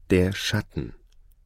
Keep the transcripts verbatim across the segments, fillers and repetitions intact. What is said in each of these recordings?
Der Schatten.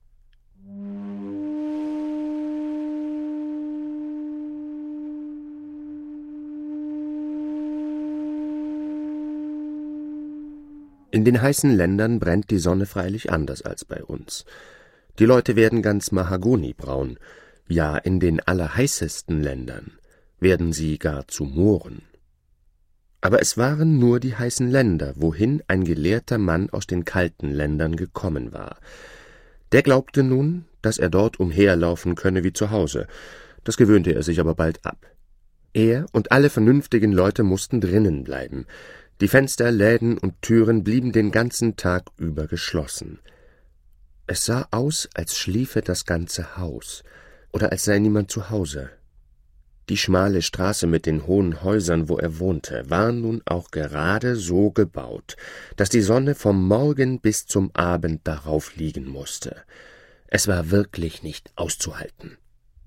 In den heißen Ländern brennt die Sonne freilich anders als bei uns. Die Leute werden ganz mahagonibraun, ja in den allerheißesten Ländern werden sie gar zu Mohren. Aber es waren nur die heißen Länder, wohin ein gelehrter Mann aus den kalten Ländern gekommen war. Der glaubte nun, dass er dort umherlaufen könne wie zu Hause, das gewöhnte er sich aber bald ab. Er und alle vernünftigen Leute mussten drinnen bleiben. Die Fenster, Läden und Türen blieben den ganzen Tag über geschlossen. Es sah aus, als schliefe das ganze Haus oder als sei niemand zu Hause. Die schmale Straße mit den hohen Häusern, wo er wohnte, war nun auch gerade so gebaut, dass die Sonne vom Morgen bis zum Abend darauf liegen musste. Es war wirklich nicht auszuhalten.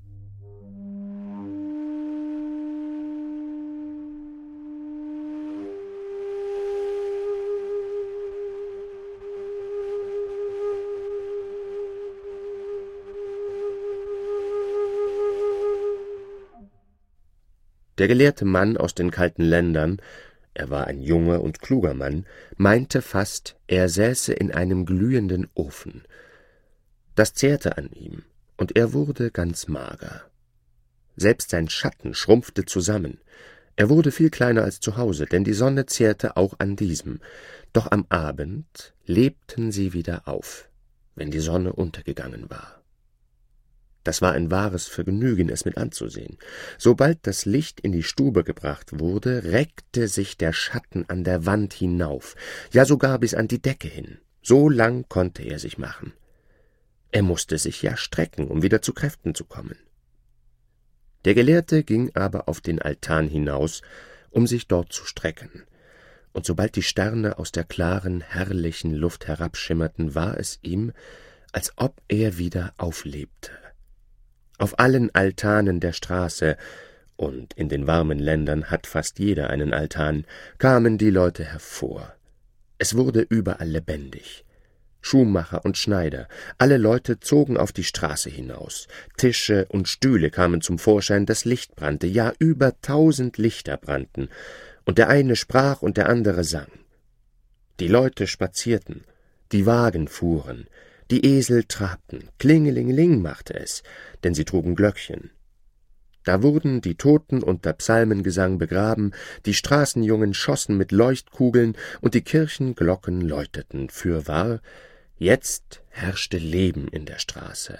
Der gelehrte Mann aus den kalten Ländern, er war ein junger und kluger Mann, meinte fast, er säße in einem glühenden Ofen. Das zehrte an ihm, und er wurde ganz mager. Selbst sein Schatten schrumpfte zusammen. Er wurde viel kleiner als zu Hause, denn die Sonne zehrte auch an diesem. Doch am Abend lebten sie wieder auf, wenn die Sonne untergegangen war. Das war ein wahres Vergnügen, es mit anzusehen. Sobald das Licht in die Stube gebracht wurde, reckte sich der Schatten an der Wand hinauf, ja sogar bis an die Decke hin. So lang konnte er sich machen. Er musste sich ja strecken, um wieder zu Kräften zu kommen. Der Gelehrte ging aber auf den Altan hinaus, um sich dort zu strecken. Und sobald die Sterne aus der klaren, herrlichen Luft herabschimmerten, war es ihm, als ob er wieder auflebte. Auf allen Altanen der Straße, und in den warmen Ländern hat fast jeder einen Altan, kamen die Leute hervor. Es wurde überall lebendig. Schuhmacher und Schneider, alle Leute zogen auf die Straße hinaus. Tische und Stühle kamen zum Vorschein, das Licht brannte, ja über tausend Lichter brannten, und der eine sprach und der andere sang. Die Leute spazierten, die Wagen fuhren, die Esel trabten, Klingelingeling machte es, denn sie trugen Glöckchen. Da wurden die Toten unter Psalmengesang begraben, die Straßenjungen schossen mit Leuchtkugeln und die Kirchenglocken läuteten. Fürwahr, jetzt herrschte Leben in der Straße.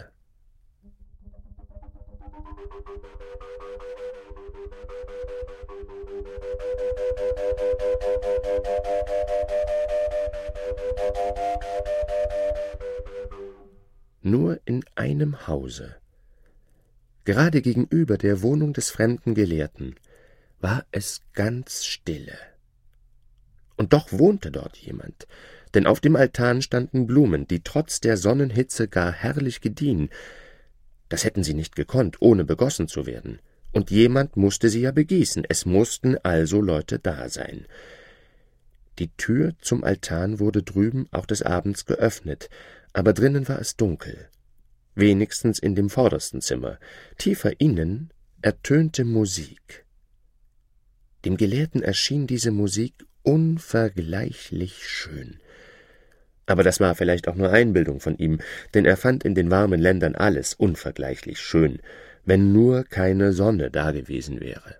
Nur in einem Hause, gerade gegenüber der Wohnung des fremden Gelehrten, war es ganz stille. Und doch wohnte dort jemand, denn auf dem Altan standen Blumen, die trotz der Sonnenhitze gar herrlich gediehen. Das hätten sie nicht gekonnt, ohne begossen zu werden. Und jemand musste sie ja begießen, es mussten also Leute da sein. Die Tür zum Altan wurde drüben auch des Abends geöffnet, aber drinnen war es dunkel, wenigstens in dem vordersten Zimmer. Tiefer innen ertönte Musik. Dem Gelehrten erschien diese Musik unvergleichlich schön. Aber das war vielleicht auch nur Einbildung von ihm, denn er fand in den warmen Ländern alles unvergleichlich schön, wenn nur keine Sonne dagewesen wäre.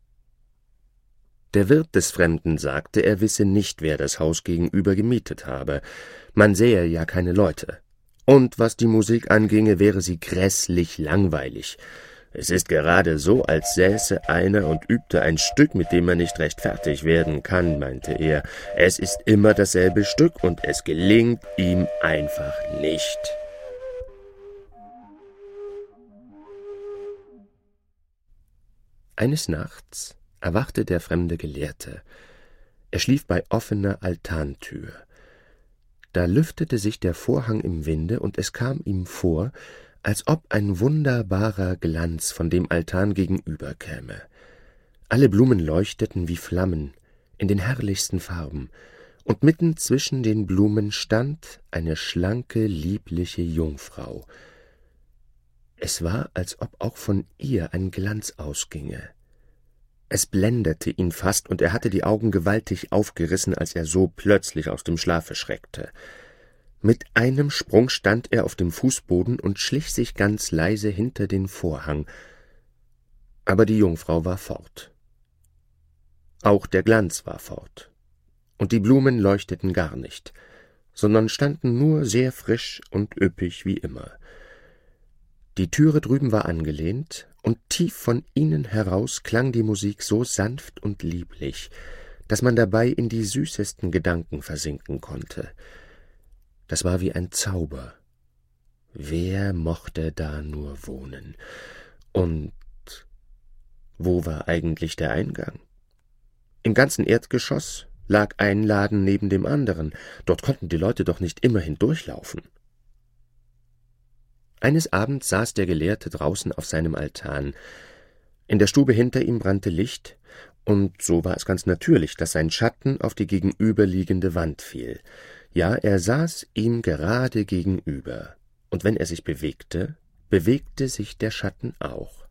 Der Wirt des Fremden sagte, er wisse nicht, wer das Haus gegenüber gemietet habe. Man sähe ja keine Leute. Und was die Musik anginge, wäre sie grässlich langweilig. Es ist gerade so, als säße einer und übte ein Stück, mit dem man nicht recht fertig werden kann, meinte er. Es ist immer dasselbe Stück und es gelingt ihm einfach nicht. Eines Nachts erwachte der fremde Gelehrte. Er schlief bei offener Altantür. Da lüftete sich der Vorhang im Winde, und es kam ihm vor, als ob ein wunderbarer Glanz von dem Altan gegenüber käme. Alle Blumen leuchteten wie Flammen, in den herrlichsten Farben, und mitten zwischen den Blumen stand eine schlanke, liebliche Jungfrau. Es war, als ob auch von ihr ein Glanz ausginge. Es blendete ihn fast, und er hatte die Augen gewaltig aufgerissen, als er so plötzlich aus dem Schlafe schreckte. Mit einem Sprung stand er auf dem Fußboden und schlich sich ganz leise hinter den Vorhang. Aber die Jungfrau war fort. Auch der Glanz war fort, und die Blumen leuchteten gar nicht, sondern standen nur sehr frisch und üppig wie immer. Die Türe drüben war angelehnt, und tief von ihnen heraus klang die Musik so sanft und lieblich, dass man dabei in die süßesten Gedanken versinken konnte. Das war wie ein Zauber. Wer mochte da nur wohnen? Und wo war eigentlich der Eingang? Im ganzen Erdgeschoss lag ein Laden neben dem anderen. Dort konnten die Leute doch nicht immer hindurchlaufen. Eines Abends saß der Gelehrte draußen auf seinem Altan. In der Stube hinter ihm brannte Licht, und so war es ganz natürlich, dass sein Schatten auf die gegenüberliegende Wand fiel. Ja, er saß ihm gerade gegenüber, und wenn er sich bewegte, bewegte sich der Schatten auch.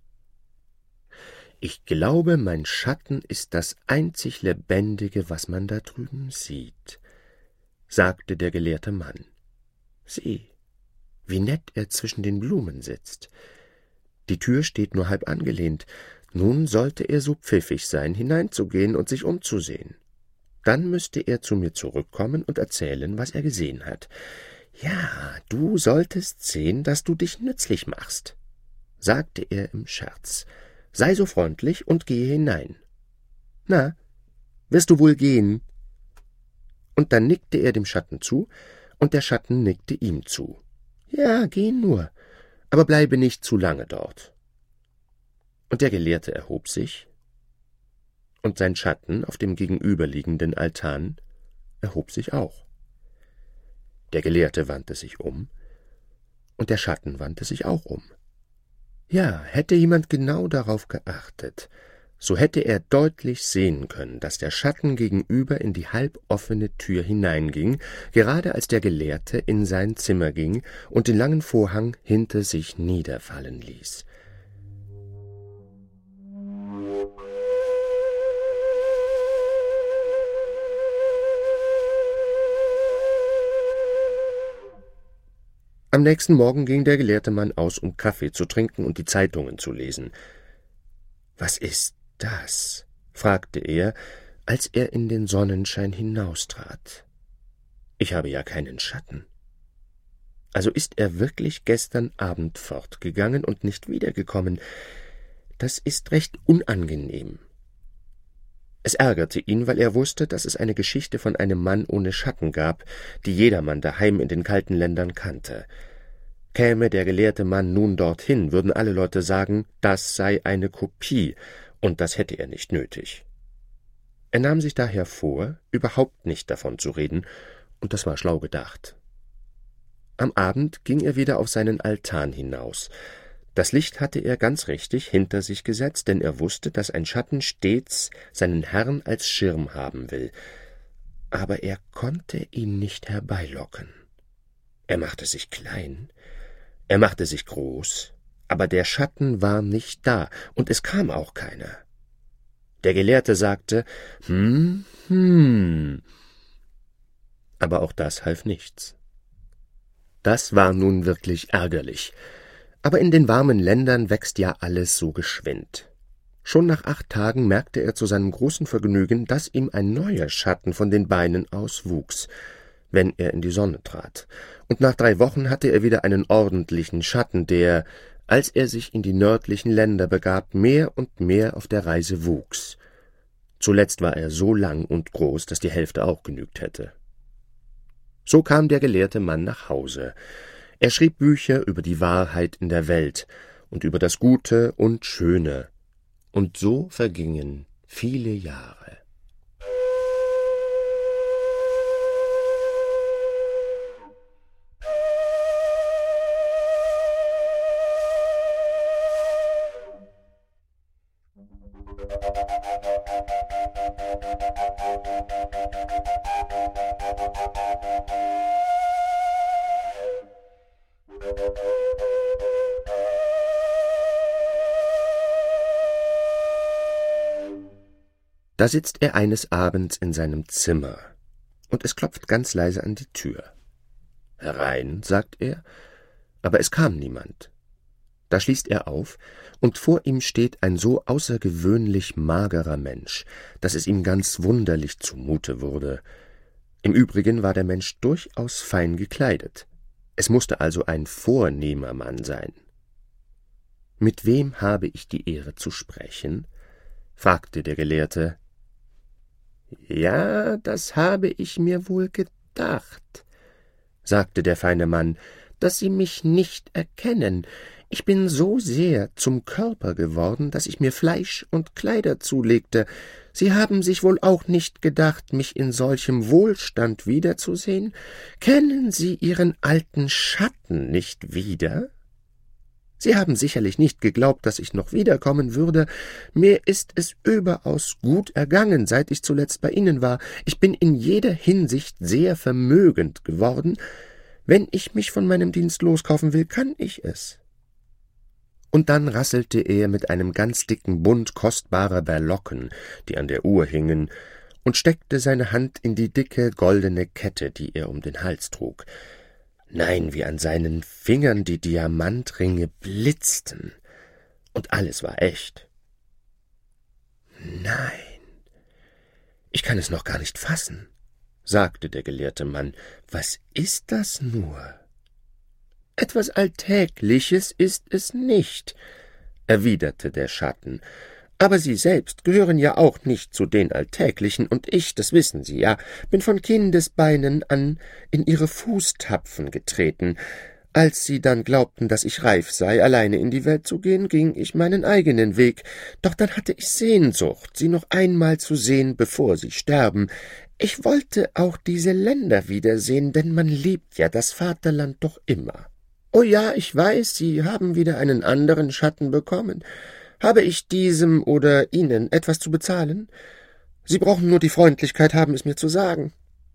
»Ich glaube, mein Schatten ist das einzig Lebendige, was man da drüben sieht«, sagte der gelehrte Mann. »Sieh, wie nett er zwischen den Blumen sitzt. Die Tür steht nur halb angelehnt. Nun sollte er so pfiffig sein, hineinzugehen und sich umzusehen. Dann müsste er zu mir zurückkommen und erzählen, was er gesehen hat. Ja, du solltest sehen, dass du dich nützlich machst«, sagte er im Scherz. »Sei so freundlich und gehe hinein.« »Na, wirst du wohl gehen?« Und dann nickte er dem Schatten zu, und der Schatten nickte ihm zu. »Ja, geh nur, aber bleibe nicht zu lange dort.« Und der Gelehrte erhob sich, und sein Schatten auf dem gegenüberliegenden Altan erhob sich auch. Der Gelehrte wandte sich um, und der Schatten wandte sich auch um. Ja, hätte jemand genau darauf geachtet, so hätte er deutlich sehen können, dass der Schatten gegenüber in die halboffene Tür hineinging, gerade als der Gelehrte in sein Zimmer ging und den langen Vorhang hinter sich niederfallen ließ. Am nächsten Morgen ging der gelehrte Mann aus, um Kaffee zu trinken und die Zeitungen zu lesen. »Was ist das?« fragte er, als er in den Sonnenschein hinaustrat. »Ich habe ja keinen Schatten. Also ist er wirklich gestern Abend fortgegangen und nicht wiedergekommen. Das ist recht unangenehm.« Es ärgerte ihn, weil er wusste, dass es eine Geschichte von einem Mann ohne Schatten gab, die jedermann daheim in den kalten Ländern kannte. Käme der gelehrte Mann nun dorthin, würden alle Leute sagen, das sei eine Kopie, und das hätte er nicht nötig. Er nahm sich daher vor, überhaupt nicht davon zu reden, und das war schlau gedacht. Am Abend ging er wieder auf seinen Altan hinaus. Das Licht hatte er ganz richtig hinter sich gesetzt, denn er wusste, dass ein Schatten stets seinen Herrn als Schirm haben will. Aber er konnte ihn nicht herbeilocken. Er machte sich klein, er machte sich groß, aber der Schatten war nicht da, und es kam auch keiner. Der Gelehrte sagte, »Hm, hm«, aber auch das half nichts. Das war nun wirklich ärgerlich. Aber in den warmen Ländern wächst ja alles so geschwind. Schon nach acht Tagen merkte er zu seinem großen Vergnügen, dass ihm ein neuer Schatten von den Beinen aus wuchs, wenn er in die Sonne trat. Und nach drei Wochen hatte er wieder einen ordentlichen Schatten, der, als er sich in die nördlichen Länder begab, mehr und mehr auf der Reise wuchs. Zuletzt war er so lang und groß, dass die Hälfte auch genügt hätte. So kam der gelehrte Mann nach Hause. Er schrieb Bücher über die Wahrheit in der Welt und über das Gute und Schöne, und so vergingen viele Jahre. Da sitzt er eines Abends in seinem Zimmer, und es klopft ganz leise an die Tür. »Herein«, sagt er, aber es kam niemand. Da schließt er auf, und vor ihm steht ein so außergewöhnlich magerer Mensch, dass es ihm ganz wunderlich zumute wurde. Im Übrigen war der Mensch durchaus fein gekleidet. Es mußte also ein vornehmer Mann sein. »Mit wem habe ich die Ehre zu sprechen?« fragte der Gelehrte. »Ja, das habe ich mir wohl gedacht«, sagte der feine Mann, »dass Sie mich nicht erkennen. Ich bin so sehr zum Körper geworden, dass ich mir Fleisch und Kleider zulegte. Sie haben sich wohl auch nicht gedacht, mich in solchem Wohlstand wiederzusehen? Kennen Sie Ihren alten Schatten nicht wieder? Sie haben sicherlich nicht geglaubt, dass ich noch wiederkommen würde. Mir ist es überaus gut ergangen, seit ich zuletzt bei Ihnen war. Ich bin in jeder Hinsicht sehr vermögend geworden. Wenn ich mich von meinem Dienst loskaufen will, kann ich es.« Und dann rasselte er mit einem ganz dicken Bund kostbarer Berlocken, die an der Uhr hingen, und steckte seine Hand in die dicke goldene Kette, die er um den Hals trug. Nein, wie an seinen Fingern die Diamantringe blitzten, und alles war echt. »Nein, ich kann es noch gar nicht fassen«, sagte der gelehrte Mann. »Was ist das nur?« »Etwas Alltägliches ist es nicht«, erwiderte der Schatten, »aber Sie selbst gehören ja auch nicht zu den Alltäglichen, und ich, das wissen Sie ja, bin von Kindesbeinen an in Ihre Fußtapfen getreten. Als Sie dann glaubten, dass ich reif sei, alleine in die Welt zu gehen, ging ich meinen eigenen Weg, doch dann hatte ich Sehnsucht, Sie noch einmal zu sehen, bevor Sie sterben. Ich wollte auch diese Länder wiedersehen, denn man liebt ja das Vaterland doch immer. »Oh ja, ich weiß, Sie haben wieder einen anderen Schatten bekommen. Habe ich diesem oder Ihnen etwas zu bezahlen? Sie brauchen nur die Freundlichkeit haben, es mir zu sagen.«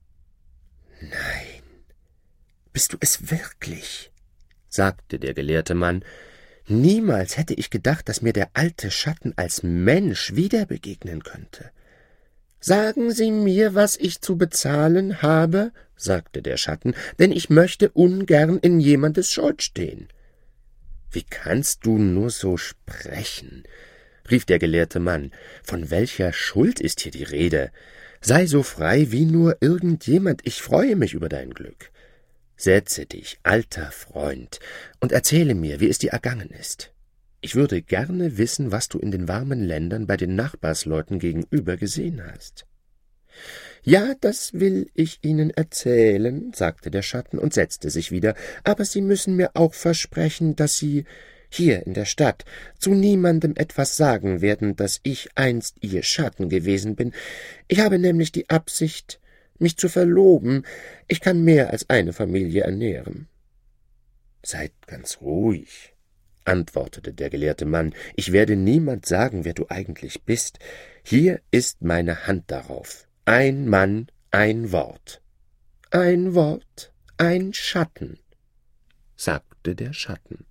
»Nein, bist du es wirklich?«, sagte der gelehrte Mann. »Niemals hätte ich gedacht, dass mir der alte Schatten als Mensch wieder begegnen könnte.« »Sagen Sie mir, was ich zu bezahlen habe«, sagte der Schatten, »denn ich möchte ungern in jemandes Schuld stehen.« »Wie kannst du nur so sprechen?«, rief der gelehrte Mann. »Von welcher Schuld ist hier die Rede? Sei so frei wie nur irgendjemand, ich freue mich über dein Glück. Setze dich, alter Freund, und erzähle mir, wie es dir ergangen ist. Ich würde gerne wissen, was du in den warmen Ländern bei den Nachbarsleuten gegenüber gesehen hast.« »Ja, das will ich Ihnen erzählen«, sagte der Schatten und setzte sich wieder, »aber Sie müssen mir auch versprechen, dass Sie hier in der Stadt zu niemandem etwas sagen werden, dass ich einst Ihr Schatten gewesen bin. Ich habe nämlich die Absicht, mich zu verloben. Ich kann mehr als eine Familie ernähren.« »Seid ganz ruhig«, antwortete der gelehrte Mann, »ich werde niemand sagen, wer du eigentlich bist. Hier ist meine Hand darauf. Ein Mann, ein Wort.« »Ein Wort, ein Schatten«, sagte der Schatten.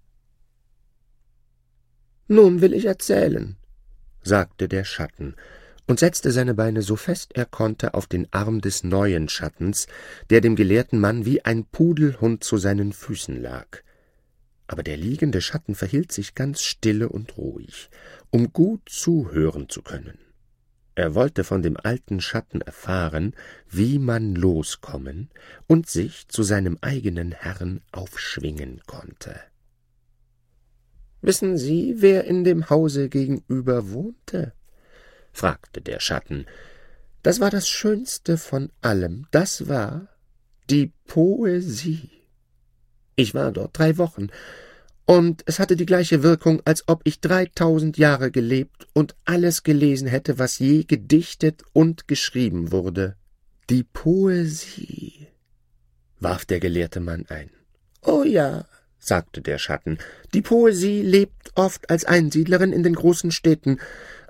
»Nun will ich erzählen«, sagte der Schatten und setzte seine Beine so fest er konnte auf den Arm des neuen Schattens, der dem gelehrten Mann wie ein Pudelhund zu seinen Füßen lag. Aber der liegende Schatten verhielt sich ganz stille und ruhig, um gut zuhören zu können. Er wollte von dem alten Schatten erfahren, wie man loskommen und sich zu seinem eigenen Herrn aufschwingen konnte. »Wissen Sie, wer in dem Hause gegenüber wohnte?« fragte der Schatten. »Das war das Schönste von allem, das war die Poesie. Ich war dort drei Wochen, und es hatte die gleiche Wirkung, als ob ich dreitausend Jahre gelebt und alles gelesen hätte, was je gedichtet und geschrieben wurde. Die Poesie«, warf der gelehrte Mann ein. »Oh ja«, sagte der Schatten, »die Poesie lebt oft als Einsiedlerin in den großen Städten,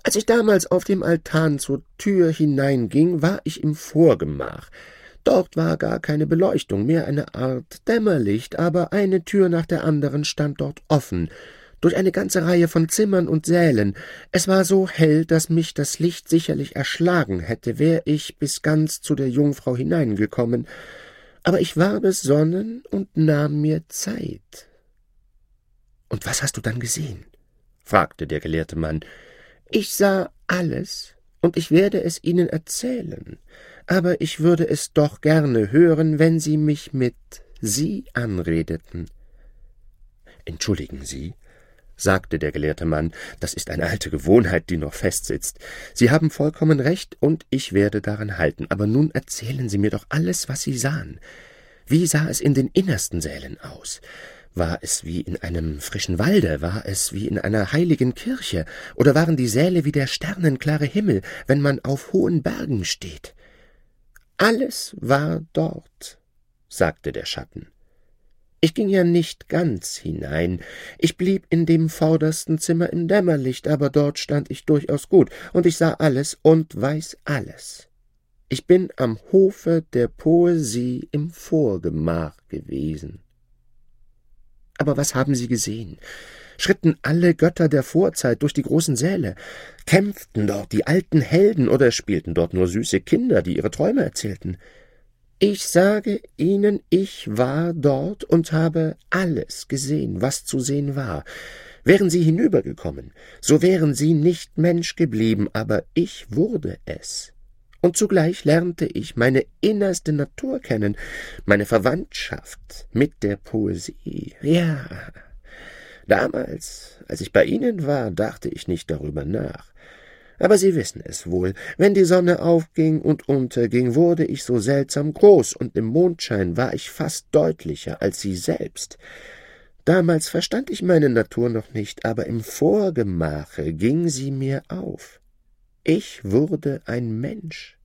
Als ich damals auf dem Altan zur Tür hineinging, war ich im Vorgemach. Dort war gar keine Beleuchtung, mehr eine Art Dämmerlicht, aber eine Tür nach der anderen stand dort offen, durch eine ganze Reihe von Zimmern und Sälen. Es war so hell, dass mich das Licht sicherlich erschlagen hätte, wär ich bis ganz zu der Jungfrau hineingekommen. Aber ich war besonnen und nahm mir Zeit. »Und was hast du dann gesehen?« fragte der gelehrte Mann. »Ich sah alles, und ich werde es Ihnen erzählen, aber ich würde es doch gerne hören, wenn Sie mich mit »Sie« anredeten.« »Entschuldigen Sie«, sagte der gelehrte Mann, »das ist eine alte Gewohnheit, die noch festsitzt. Sie haben vollkommen recht, und ich werde daran halten. Aber nun erzählen Sie mir doch alles, was Sie sahen. Wie sah es in den innersten Sälen aus? War es wie in einem frischen Walde? War es wie in einer heiligen Kirche? Oder waren die Säle wie der sternenklare Himmel, wenn man auf hohen Bergen steht?« »Alles war dort«, sagte der Schatten. »Ich ging ja nicht ganz hinein. Ich blieb in dem vordersten Zimmer im Dämmerlicht, aber dort stand ich durchaus gut, und ich sah alles und weiß alles. Ich bin am Hofe der Poesie im Vorgemach gewesen.« »Aber was haben Sie gesehen? Schritten alle Götter der Vorzeit durch die großen Säle? Kämpften dort die alten Helden oder spielten dort nur süße Kinder, die ihre Träume erzählten? Ich sage Ihnen, ich war dort und habe alles gesehen, was zu sehen war. Wären Sie hinübergekommen, so wären Sie nicht Mensch geblieben, aber ich wurde es. Und zugleich lernte ich meine innerste Natur kennen, meine Verwandtschaft mit der Poesie. Ja, damals, als ich bei Ihnen war, dachte ich nicht darüber nach. Aber Sie wissen es wohl, wenn die Sonne aufging und unterging, wurde ich so seltsam groß, und im Mondschein war ich fast deutlicher als Sie selbst. Damals verstand ich meine Natur noch nicht, aber im Vorgemache ging sie mir auf. Ich wurde ein Mensch.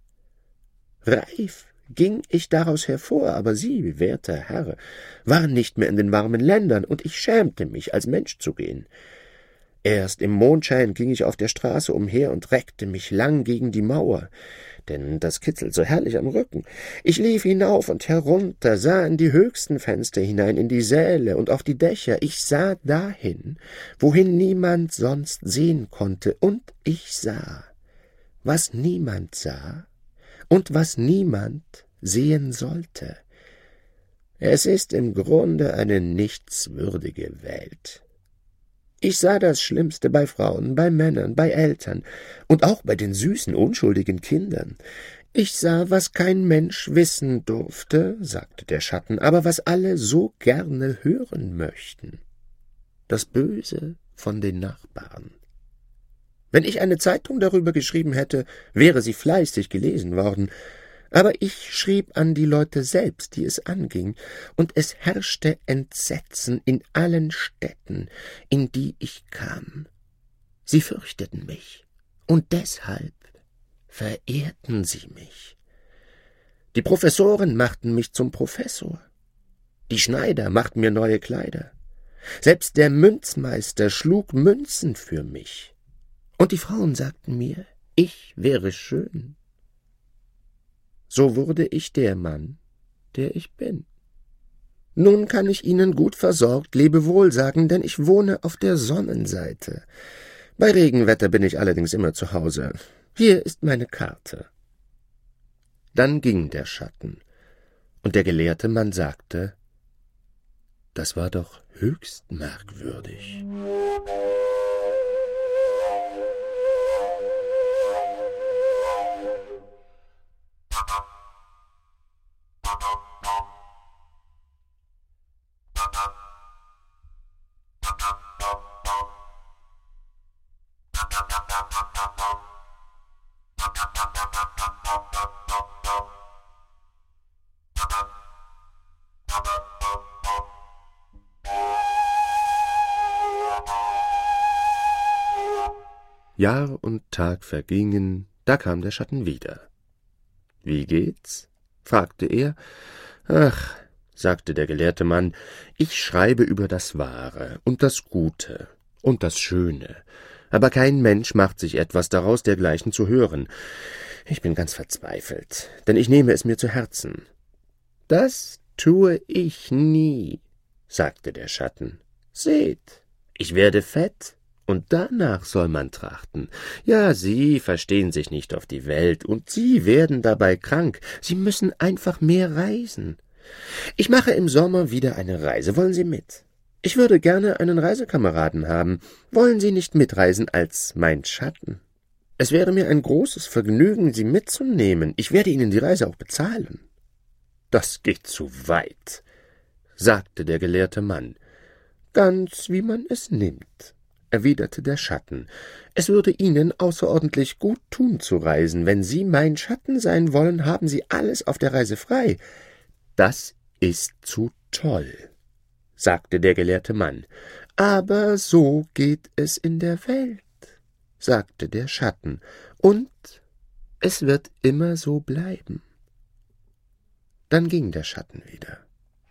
Reif ging ich daraus hervor, aber Sie, werter Herr, waren nicht mehr in den warmen Ländern, und ich schämte mich, als Mensch zu gehen. Erst im Mondschein ging ich auf der Straße umher und reckte mich lang gegen die Mauer, denn das kitzelt so herrlich am Rücken. Ich lief hinauf und herunter, sah in die höchsten Fenster hinein, in die Säle und auf die Dächer. Ich sah dahin, wohin niemand sonst sehen konnte, und ich sah, was niemand sah und was niemand sehen sollte. Es ist im Grunde eine nichtswürdige Welt. Ich sah das Schlimmste bei Frauen, bei Männern, bei Eltern und auch bei den süßen, unschuldigen Kindern. Ich sah, was kein Mensch wissen durfte, sagte der Schatten, aber was alle so gerne hören möchten. Das Böse von den Nachbarn. Wenn ich eine Zeitung darüber geschrieben hätte, wäre sie fleißig gelesen worden. Aber ich schrieb an die Leute selbst, die es anging, und es herrschte Entsetzen in allen Städten, in die ich kam. Sie fürchteten mich, und deshalb verehrten sie mich. Die Professoren machten mich zum Professor. Die Schneider machten mir neue Kleider. Selbst der Münzmeister schlug Münzen für mich. Und die Frauen sagten mir, ich wäre schön. So wurde ich der Mann, der ich bin. Nun kann ich Ihnen gut versorgt Lebewohl sagen, denn ich wohne auf der Sonnenseite. Bei Regenwetter bin ich allerdings immer zu Hause. Hier ist meine Karte. Dann ging der Schatten, und der gelehrte Mann sagte, das war doch höchst merkwürdig. Jahr und Tag vergingen, da kam der Schatten wieder. »Wie geht's?« fragte er. »Ach«, sagte der gelehrte Mann, »ich schreibe über das Wahre und das Gute und das Schöne aber kein Mensch macht sich etwas daraus, dergleichen zu hören. Ich bin ganz verzweifelt, denn ich nehme es mir zu Herzen. »Das tue ich nie«, sagte der Schatten. »Seht, ich werde fett, und danach soll man trachten. Ja, Sie verstehen sich nicht auf die Welt, und Sie werden dabei krank. Sie müssen einfach mehr reisen. Ich mache im Sommer wieder eine Reise. Wollen Sie mit? Ich würde gerne einen Reisekameraden haben. Wollen Sie nicht mitreisen als mein Schatten? Es wäre mir ein großes Vergnügen, Sie mitzunehmen. Ich werde Ihnen die Reise auch bezahlen.« »Das geht zu weit«, sagte der gelehrte Mann. »Ganz wie man es nimmt«, erwiderte der Schatten. »Es würde Ihnen außerordentlich gut tun zu reisen. Wenn Sie mein Schatten sein wollen, haben Sie alles auf der Reise frei.« »Das ist zu toll«, sagte der gelehrte Mann. »Aber so geht es in der Welt«, sagte der Schatten, »und es wird immer so bleiben.« Dann ging der Schatten wieder.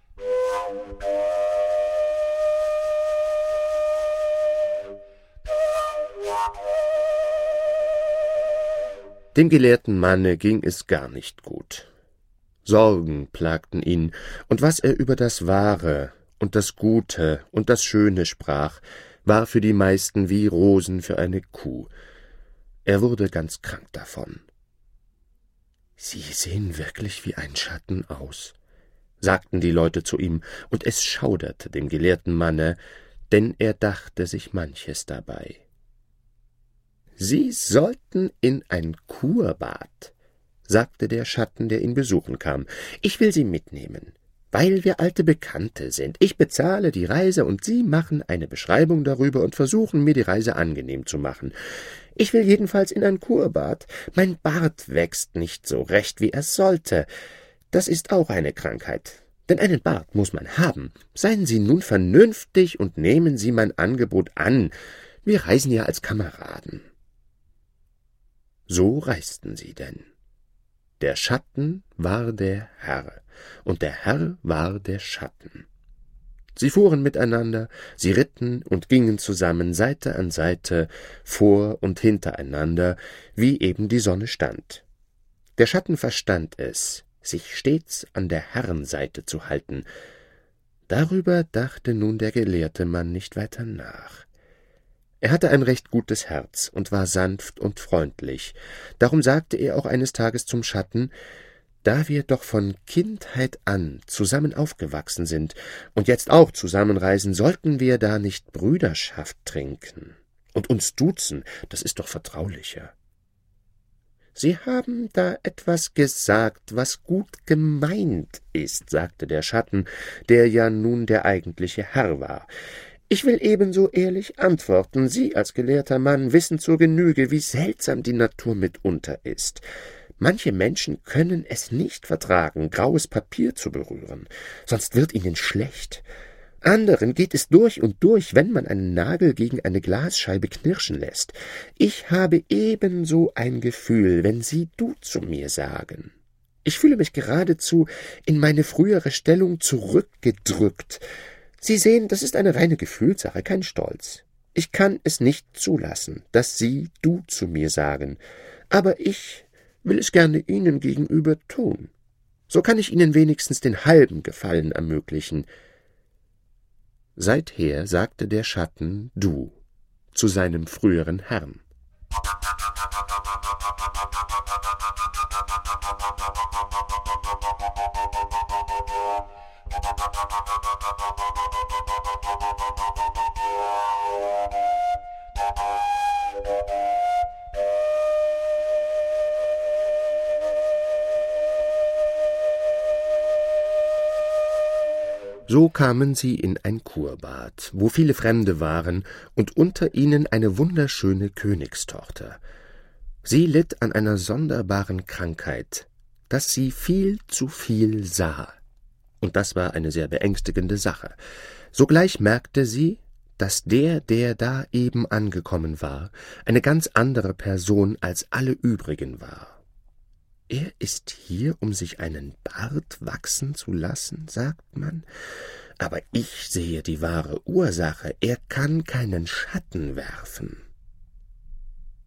Dem gelehrten Manne ging es gar nicht gut. Sorgen plagten ihn, und was er über das Wahre und das Gute und das Schöne sprach, war für die meisten wie Rosen für eine Kuh. Er wurde ganz krank davon. »Sie sehen wirklich wie ein Schatten aus«, sagten die Leute zu ihm, und es schauderte dem gelehrten Manne, denn er dachte sich manches dabei. »Sie sollten in ein Kurbad«, sagte der Schatten, der ihn besuchen kam. »Ich will Sie mitnehmen, weil wir alte Bekannte sind. Ich bezahle die Reise, und Sie machen eine Beschreibung darüber und versuchen, mir die Reise angenehm zu machen. Ich will jedenfalls in ein Kurbad. Mein Bart wächst nicht so recht, wie er sollte. Das ist auch eine Krankheit, denn einen Bart muß man haben. Seien Sie nun vernünftig und nehmen Sie mein Angebot an. Wir reisen ja als Kameraden.« So reisten sie denn. Der Schatten war der Herr, und der Herr war der Schatten. Sie fuhren miteinander, sie ritten und gingen zusammen Seite an Seite, vor und hintereinander, wie eben die Sonne stand. Der Schatten verstand es, sich stets an der Herrenseite zu halten. Darüber dachte nun der gelehrte Mann nicht weiter nach. Er hatte ein recht gutes Herz und war sanft und freundlich. Darum sagte er auch eines Tages zum Schatten: »Da wir doch von Kindheit an zusammen aufgewachsen sind und jetzt auch zusammenreisen, sollten wir da nicht Brüderschaft trinken und uns duzen, das ist doch vertraulicher.« »Sie haben da etwas gesagt, was gut gemeint ist«, sagte der Schatten, der ja nun der eigentliche Herr war. »Ich will ebenso ehrlich antworten. Sie als gelehrter Mann wissen zur Genüge, wie seltsam die Natur mitunter ist. Manche Menschen können es nicht vertragen, graues Papier zu berühren, sonst wird ihnen schlecht. Anderen geht es durch und durch, wenn man einen Nagel gegen eine Glasscheibe knirschen lässt. Ich habe ebenso ein Gefühl, wenn Sie »du« zu mir sagen. Ich fühle mich geradezu in meine frühere Stellung zurückgedrückt. Sie sehen, das ist eine reine Gefühlssache, kein Stolz. Ich kann es nicht zulassen, dass Sie »du« zu mir sagen, aber ich will es gerne Ihnen gegenüber tun. So kann ich Ihnen wenigstens den halben Gefallen ermöglichen.« Seither sagte der Schatten »du« zu seinem früheren Herrn. So kamen sie in ein Kurbad, wo viele Fremde waren, und unter ihnen eine wunderschöne Königstochter. Sie litt an einer sonderbaren Krankheit, dass sie viel zu viel sah, und das war eine sehr beängstigende Sache. Sogleich merkte sie, dass der, der da eben angekommen war, eine ganz andere Person als alle übrigen war. »Er ist hier, um sich einen Bart wachsen zu lassen«, sagt man, »aber ich sehe die wahre Ursache, er kann keinen Schatten werfen.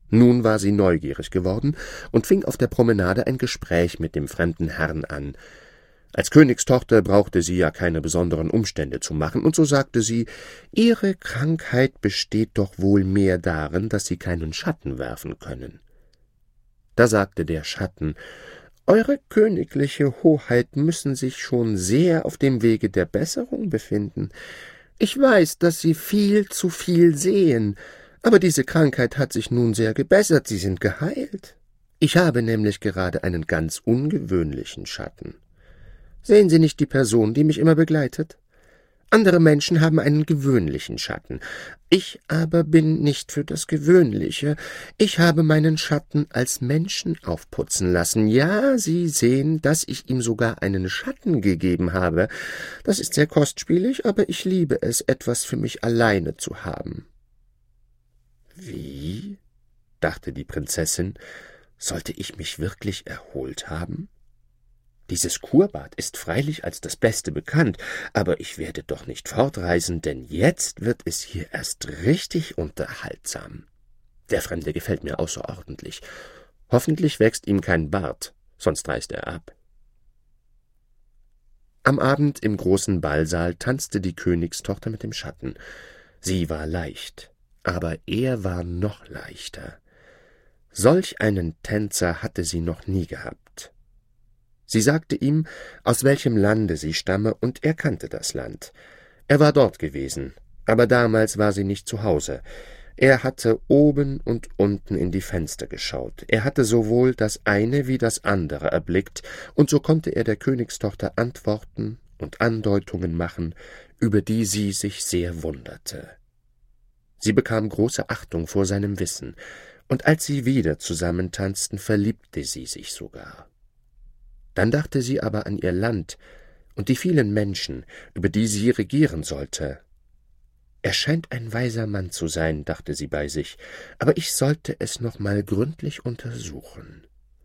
Nun war sie neugierig geworden und fing auf der Promenade ein Gespräch mit dem fremden Herrn an. Als Königstochter brauchte sie ja keine besonderen Umstände zu machen, und so sagte sie, »Ihre Krankheit besteht doch wohl mehr darin, dass Sie keinen Schatten werfen können.« Da sagte der Schatten, »Eure königliche Hoheit müssen sich schon sehr auf dem Wege der Besserung befinden. Ich weiß, dass Sie viel zu viel sehen, aber diese Krankheit hat sich nun sehr gebessert, Sie sind geheilt. Ich habe nämlich gerade einen ganz ungewöhnlichen Schatten. Sehen Sie nicht die Person, die mich immer begleitet? Andere Menschen haben einen gewöhnlichen Schatten. Ich aber bin nicht für das Gewöhnliche. Ich habe meinen Schatten als Menschen aufputzen lassen. Ja, Sie sehen, dass ich ihm sogar einen Schatten gegeben habe. Das ist sehr kostspielig, aber ich liebe es, etwas für mich alleine zu haben.« »Wie?« dachte die Prinzessin, »sollte ich mich wirklich erholt haben? Dieses Kurbad ist freilich als das Beste bekannt, aber ich werde doch nicht fortreisen, denn jetzt wird es hier erst richtig unterhaltsam. Der Fremde gefällt mir außerordentlich. Hoffentlich wächst ihm kein Bart, sonst reist er ab.« Am Abend im großen Ballsaal tanzte die Königstochter mit dem Schatten. Sie war leicht, aber er war noch leichter. Solch einen Tänzer hatte sie noch nie gehabt. Sie sagte ihm, aus welchem Lande sie stamme, und er kannte das Land. Er war dort gewesen, aber damals war sie nicht zu Hause. Er hatte oben und unten in die Fenster geschaut. Er hatte sowohl das eine wie das andere erblickt, und so konnte er der Königstochter Antworten und Andeutungen machen, über die sie sich sehr wunderte. Sie bekam große Achtung vor seinem Wissen, und als sie wieder zusammentanzten, verliebte sie sich sogar. Dann dachte sie aber an ihr Land und die vielen Menschen, über die sie regieren sollte. »Er scheint ein weiser Mann zu sein«, dachte sie bei sich, »aber ich sollte es noch mal gründlich untersuchen.«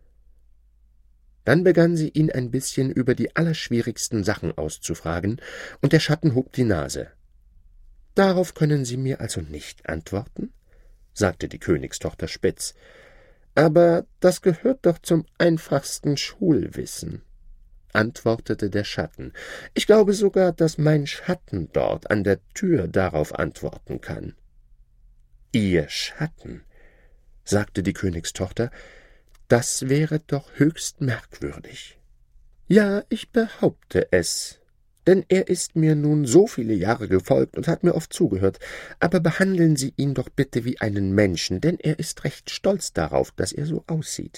Dann begann sie, ihn ein bisschen über die allerschwierigsten Sachen auszufragen, und der Schatten hob die Nase. »Darauf können Sie mir also nicht antworten?« sagte die Königstochter spitz. »Aber das gehört doch zum einfachsten Schulwissen«, antwortete der Schatten. »Ich glaube sogar, dass mein Schatten dort an der Tür darauf antworten kann.« »Ihr Schatten«, sagte die Königstochter, »das wäre doch höchst merkwürdig.« »Ja, ich behaupte es, denn er ist mir nun so viele Jahre gefolgt und hat mir oft zugehört. Aber behandeln Sie ihn doch bitte wie einen Menschen, denn er ist recht stolz darauf, dass er so aussieht.«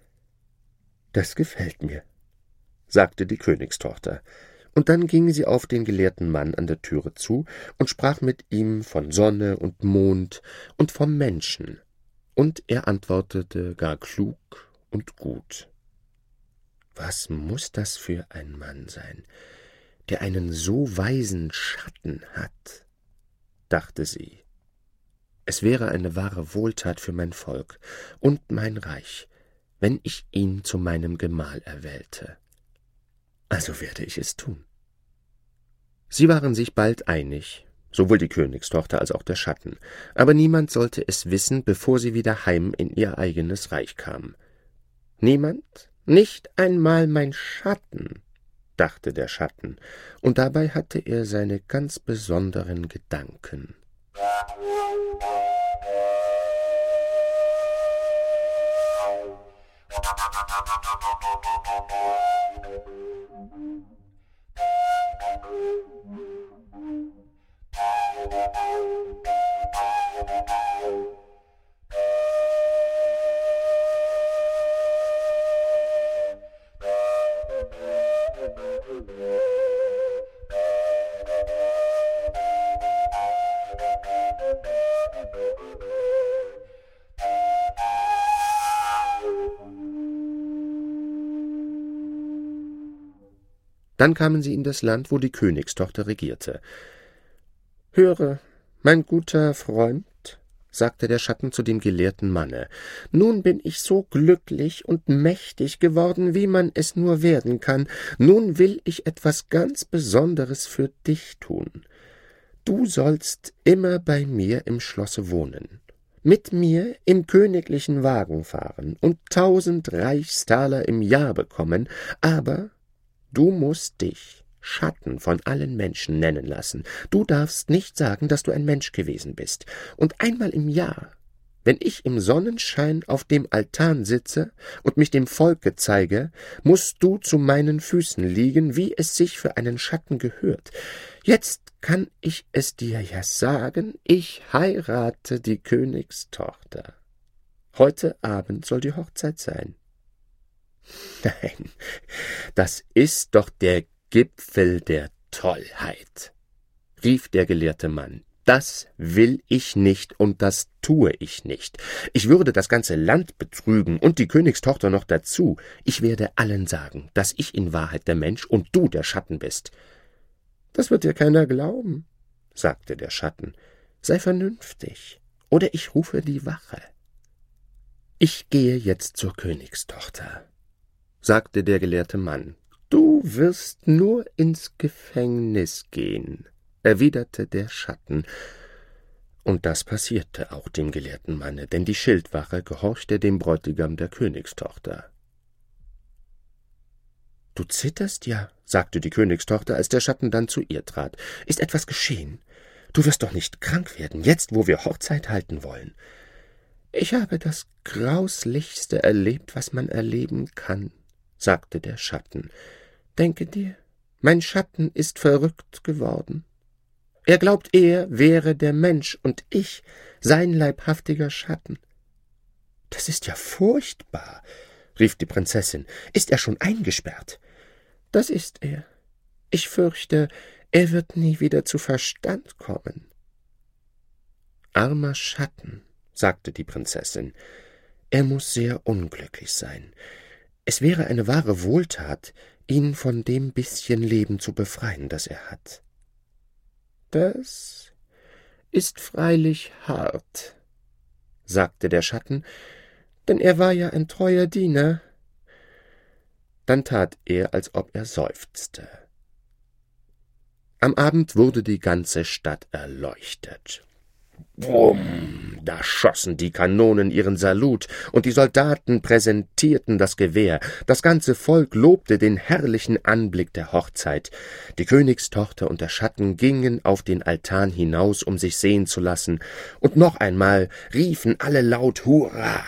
»Das gefällt mir«, sagte die Königstochter, und dann ging sie auf den gelehrten Mann an der Türe zu und sprach mit ihm von Sonne und Mond und vom Menschen, und er antwortete gar klug und gut. »Was muß das für ein Mann sein, der einen so weisen Schatten hat«, dachte sie. »Es wäre eine wahre Wohltat für mein Volk und mein Reich, wenn ich ihn zu meinem Gemahl erwählte. Also werde ich es tun.« Sie waren sich bald einig, sowohl die Königstochter als auch der Schatten, aber niemand sollte es wissen, bevor sie wieder heim in ihr eigenes Reich kam. »Niemand? Nicht einmal mein Schatten«, dachte der Schatten, und dabei hatte er seine ganz besonderen Gedanken. Dann kamen sie in das Land, wo die Königstochter regierte. »Höre, mein guter Freund«, sagte der Schatten zu dem gelehrten Manne, »nun bin ich so glücklich und mächtig geworden, wie man es nur werden kann. Nun will ich etwas ganz Besonderes für dich tun. Du sollst immer bei mir im Schlosse wohnen. mit mir im königlichen Wagen fahren und tausend Reichstaler im Jahr bekommen, aber du mußt dich Schatten von allen Menschen nennen lassen. Du darfst nicht sagen, dass du ein Mensch gewesen bist. Und einmal im Jahr, wenn ich im Sonnenschein auf dem Altan sitze und mich dem Volke zeige, mußt du zu meinen Füßen liegen, wie es sich für einen Schatten gehört. Jetzt kann ich es dir ja sagen, ich heirate die Königstochter. Heute Abend soll die Hochzeit sein. Nein, das ist doch der Gipfel der Tollheit, rief der gelehrte Mann. Das will ich nicht und das tue ich nicht. Ich würde das ganze Land betrügen und die Königstochter noch dazu. Ich werde allen sagen, dass ich in Wahrheit der Mensch und du der Schatten bist. Das wird dir keiner glauben, sagte der Schatten. Sei vernünftig, oder ich rufe die Wache. Ich gehe jetzt zur Königstochter, sagte der gelehrte Mann. Du wirst nur ins Gefängnis gehen, erwiderte der Schatten. Und das passierte auch dem gelehrten Manne, denn die Schildwache gehorchte dem Bräutigam der Königstochter. »Du zitterst ja«, sagte die Königstochter, als der Schatten dann zu ihr trat. »Ist etwas geschehen? Du wirst doch nicht krank werden, jetzt, wo wir Hochzeit halten wollen.« »Ich habe das Grauslichste erlebt, was man erleben kann«, sagte der Schatten. »Denke dir, mein Schatten ist verrückt geworden. Er glaubt, er wäre der Mensch und ich sein leibhaftiger Schatten.« »Das ist ja furchtbar«, rief die Prinzessin. »Ist er schon eingesperrt?« »Das ist er. Ich fürchte, er wird nie wieder zu Verstand kommen.« »Armer Schatten«, sagte die Prinzessin, »er muß sehr unglücklich sein. Es wäre eine wahre Wohltat, ihn von dem bisschen Leben zu befreien, das er hat.« »Das ist freilich hart«, sagte der Schatten, »denn er war ja ein treuer Diener.« Dann tat er, als ob er seufzte. Am Abend wurde die ganze Stadt erleuchtet. Brumm, da schossen die Kanonen ihren Salut, und die Soldaten präsentierten das Gewehr. Das ganze Volk lobte den herrlichen Anblick der Hochzeit. Die Königstochter und der Schatten gingen auf den Altan hinaus, um sich sehen zu lassen, und noch einmal riefen alle laut Hurra!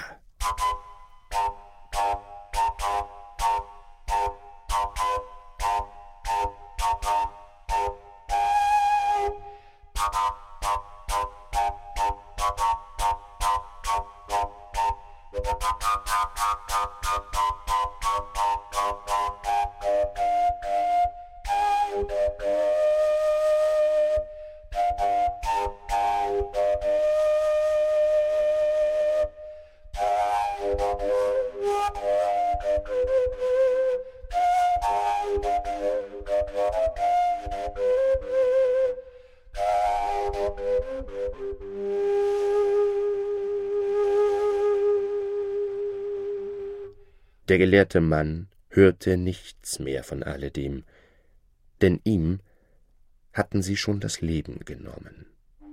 Der gelehrte Mann hörte nichts mehr von alledem, denn ihm hatten sie schon das Leben genommen.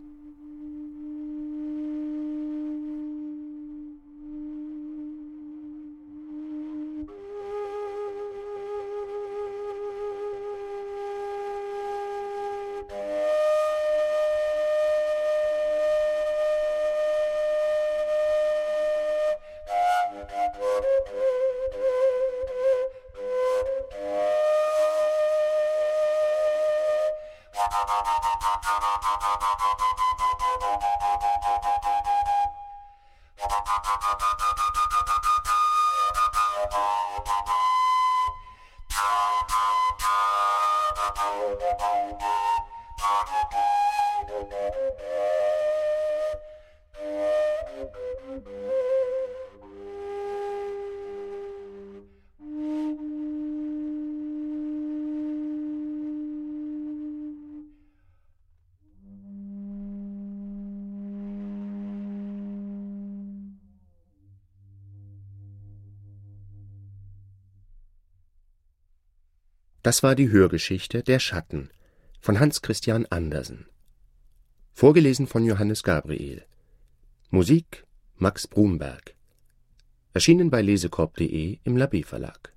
Das war die Hörgeschichte Der Schatten von Hans Christian Andersen. Vorgelesen von Johannes Gabriel. Musik Max Brumberg. Erschienen bei lesekorb punkt de im Labé Verlag.